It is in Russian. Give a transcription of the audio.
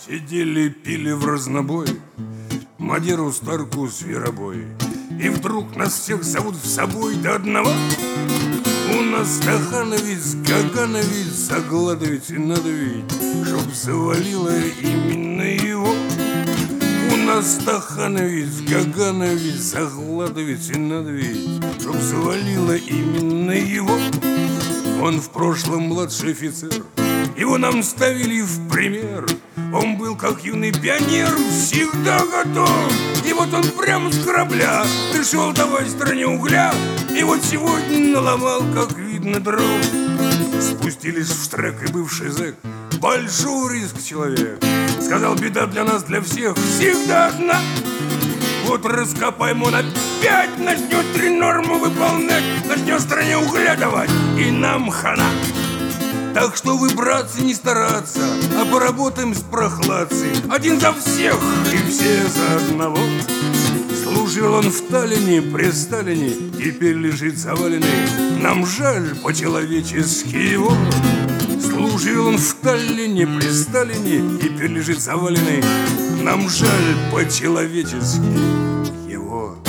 Сидели, пили в разнобой Мадеру, Старку, Зверобой. И вдруг нас всех зовут в собой до одного. У нас Стахановец, Гагановец, Загладовец, и надо ведь, чтоб завалило именно его. У нас Стахановец, Гагановец, Загладовец, и надо ведь, чтоб завалило именно его. Он в прошлом младший офицер, его нам ставили в пример. Он был как юный пионер, всегда готов. И вот он прямо с корабля пришел давать стране угля. И вот сегодня наломал, как видно, дров. Спустились в штрек и бывший зэк, большой риск человек. Сказал: беда для нас, для всех, всегда одна. Вот раскопаем, он опять начнет 3 нормы выполнять, начнет стране угля давать, и нам хана. Так что вы, братцы, не стараться, а поработаем с прохладцей. Один за всех и все за одного. Служил он в Таллине, при Сталине, теперь лежит заваленный. Нам жаль по-человечески его. Служил он в Таллине, при Сталине, теперь лежит заваленный. Нам жаль по-человечески его.